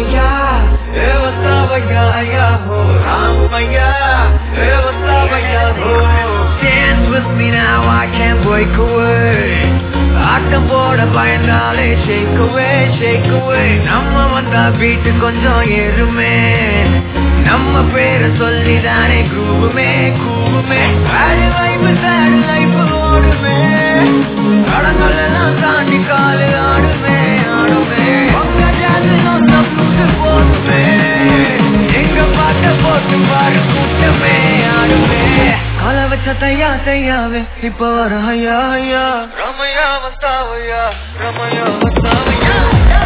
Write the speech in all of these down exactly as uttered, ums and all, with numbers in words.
Ramaya, hey what's up ya ho Ramaya, hey what's up ya ho. Dance with me now, I can't break away. ஆட்டம் போட பயந்தாலே shake away, shake away. நம்ம வந்தா beat கொஞ்சம் ஏறுமே, நம்ம பேரை சொல்லிதானே கூவுமே கூவுமே. ஆடு life சாடு life ஓடுமே, கடங்களெல்லாம் தாண்டி காலு ஆடுமே ஆடுமே. உங்க ஜாதி நோக்க புது போடுமே, எங்க பாட்ட போட்டு பாரு கூட்டமே ஆடுமே. கால வச்ச தையா தையாவே இப்ப வர ஐயா ஐயா. ரமையா வந்தாவையா, ரமையா வந்தாவையா.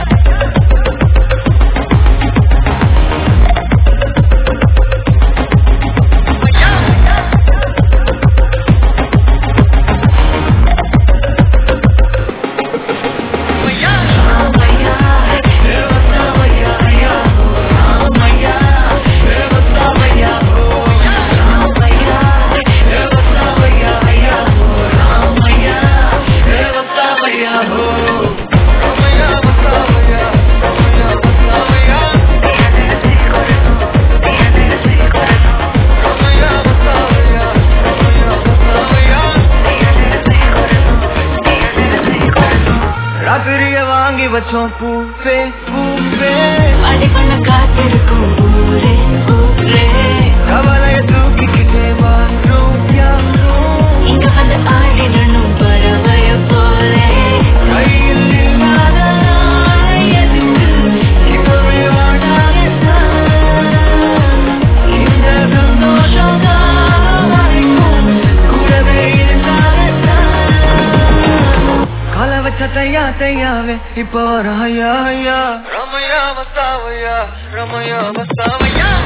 ராத்திரிய வாங்கி வச்சோம் பூப்பே பூப்பே, அடி பண்ண காத்திருக்கும் ஊரே ஊரே. கவலைய தூக்கிக்கிட்டே வாரும் யாரும், இங்க வந்து ஆடிடணும் பறவைய போலே. கையில் இல்லாத எதுக்கு இப்பவே வாடாதான், இந்த சந்தோஷம் காலம் வரைக்கும் கூடவே இருந்தாதான். கால வச்ச தையா தையாவே இப்ப வர ஐயா ஐயா. ரமையா வந்தாவையா, ரமையா வந்தாவையா.